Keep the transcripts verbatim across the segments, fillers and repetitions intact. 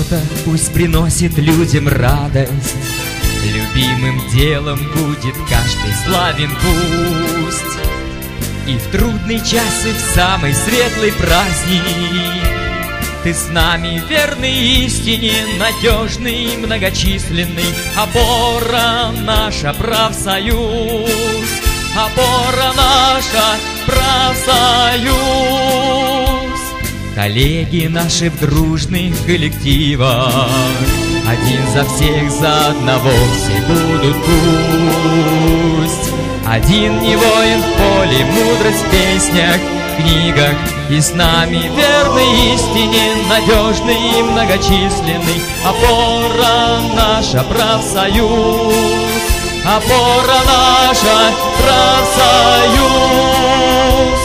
Работа пусть приносит людям радость, любимым делом будет каждый славен пусть. И в трудный час, и в самый светлый праздник ты с нами, верный истине, надежный, многочисленный. Опора наша, профсоюз, опора наша, профсоюз. Коллеги наши в дружных коллективах, один за всех, за одного все будут пусть. Один не воин в поле, мудрость в песнях, в книгах. И с нами верный истине, надежный и многочисленный. Опора наша, профсоюз, опора наша, профсоюз.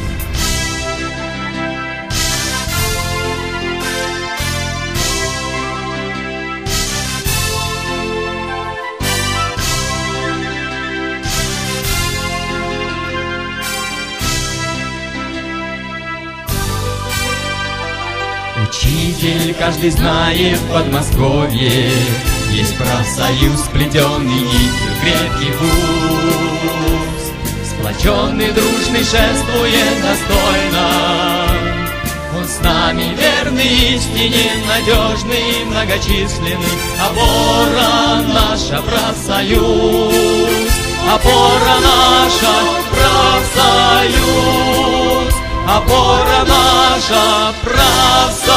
Учитель каждый знает в Подмосковье, есть профсоюз, сплетенный нитью крепкий вуз. Сплоченный, дружный, шествует достойно, он с нами верный истине, надежный, многочисленный. Опора наша, профсоюз, опора наша, профсоюз, опора наша, профсоюз.